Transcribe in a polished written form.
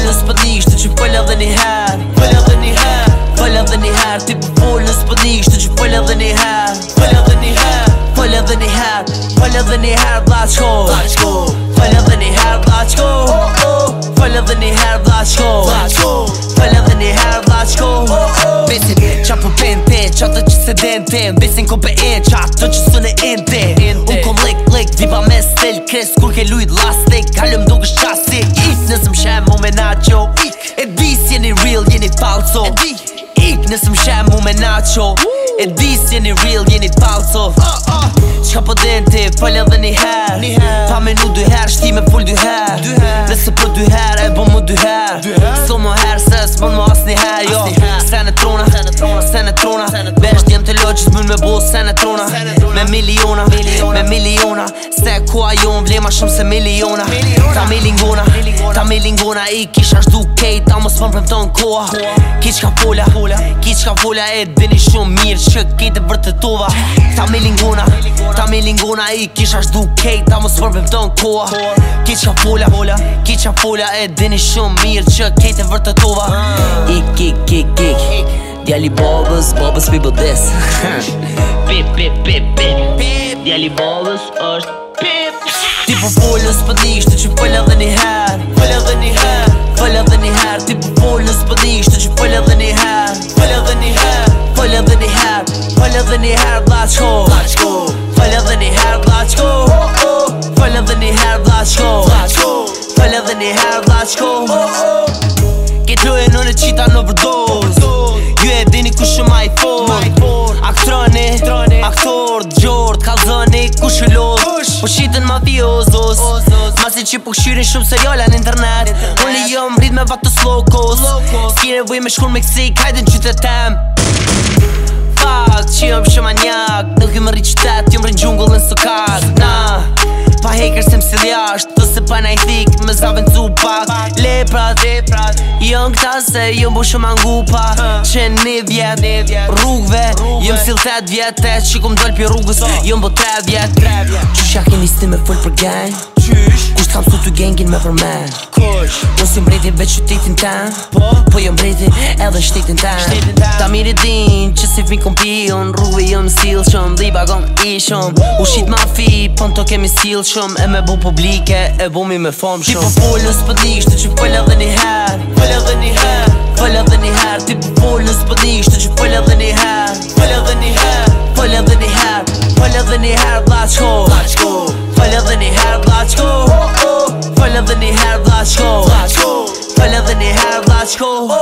folës për nishtë që fol edhe njëherë Fol edhe njëherë Fol edhe njëherë Ti për folës për nishtë që fol edhe njëherë Fol edhe njëherë Fol edhe njëherë Fol edhe njëherë vlaqko Fol edhe njëherë vlaqko Fol edhe njëherë vlaqko Fol edhe njëherë vlaqko Besin qa për pente Qa të që se dente Besin ko pe en Qa të që së në ente Unë kom lik Viva me stel kres Kur ke lujt lastik Halëm do kështë qasi Ik nësëm shem mu me nacho E dis jeni real jeni falso Ik nësëm shem mu me nacho E dis jeni real jeni falso Qka po dente Fol edhe njëherë Pa menu dyherë Shti me full dyherë Nëse për dyherë E bo mu dyherë So mo herë se s'mon mo as njëherë Jo Sene trona Vesh djem të loqës mën me bo sene trona Me miliona Se kua jon vle ma shumë se miliona Ta milingona I kisha shdu kejt Ta mos më premton koha Ki qka fola E dini shumë mirë që kejt e vërtetova Ta milingona I kisha shdu kejt Ta mos më premton koha Ki qka fola E dini shumë mirë që kejt e vërtetova Ik Djali babës people this Pip Djali babës është pip Ti për folës për nishtë që fol edhe njëherë Fol edhe njëherë Ti për folës për nishtë që fol edhe njëherë Fol edhe njëherë vlaqko Fol edhe njëherë vlaqko Fol edhe njëherë vlaqko Fol edhe njëherë vlaqko Këtë lojë në në qita në vërdoz Ju e dini ku shumë i fort Aktor, gjord, kalzoni, ku shëllot Po shiten mafiozos Masi që po këshyrin shumë seriala në internet Unë li jom rrit me vatës locos S'ki nevoj me shkur Meksik, hajde në qytet tem Fakt që jom shumë anjak Nuk jom rrit qytet, jom rrit gjungull në sokat Pa haker se m'sil jasht Të se pa najthik me zavën cu pak Leprat Jom këta se jom bo shumë angupa Që një vjet Rrugve Jom sil 8 vjet që kom doll pi rrugës Jom bo 3 vjet Qysh ja keni sti me full për gang Kusht kam su t'u gengin me për men Mos jom brejti veç qytetin ten Po jom brejti edhe shtetin ten Ta mirë din që si fin kom pion Rrugve jom sil shumë Dhiba gong i shumë U shit mafi pon to kemi sil shumë E me bo publike e bo mi me fam shumë Ti po folës për nishtë që fol edhe njëherë Fol edhe njëherë Ti po folës për nishtë që fol edhe njëherë Fol edhe njëherë vlaqko Fol edhe njëherë vlaqko Fol edhe njëherë vlaqko Fol edhe njëherë vlaqko